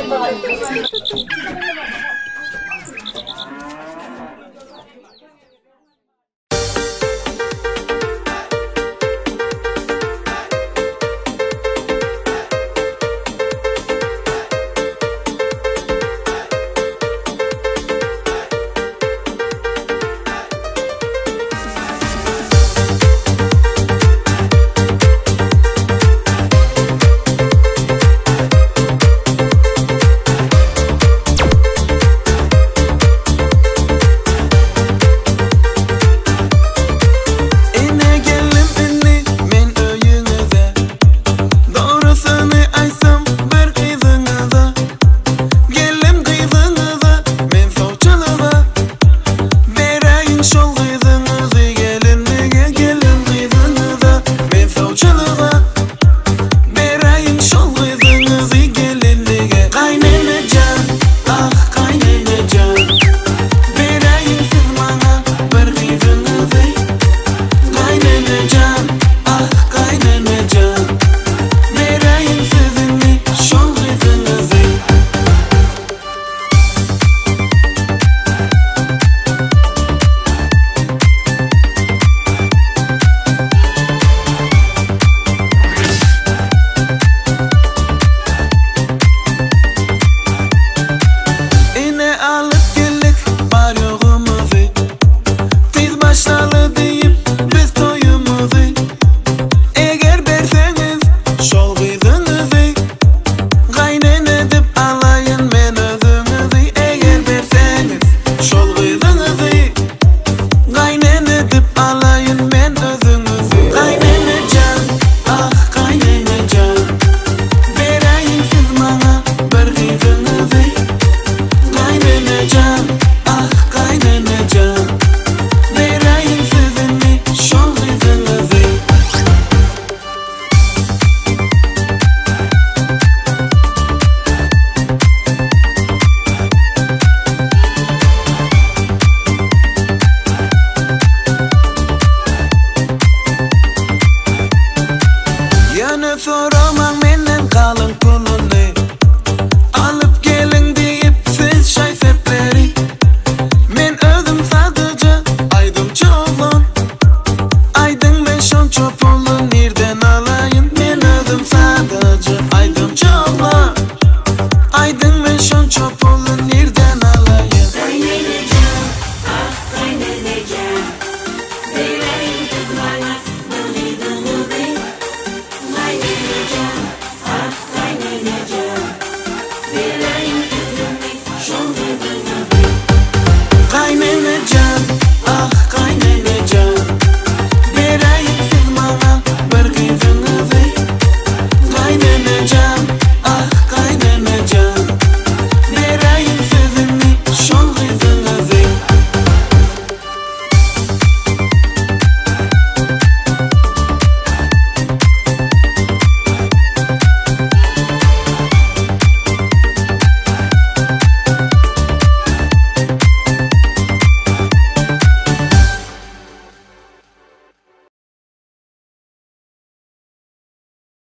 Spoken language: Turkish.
So'ramang menden qalin pulini olib keling deyip siz shayfib bering. Men o'zim sadece aydımchi o'g'lon, aydın men shuncha pulni nerdan olayin? Men o'zim sadece aydımchi o'g'lon, aydın men shuncha pulni nerdan olayin? Qaynanajon, ah qaynanajon, berayim qizmana bilidingmi? Qaynanajon, ah qaynanajon, berayim qizimni sho'ng'idingmi? Qaynanajon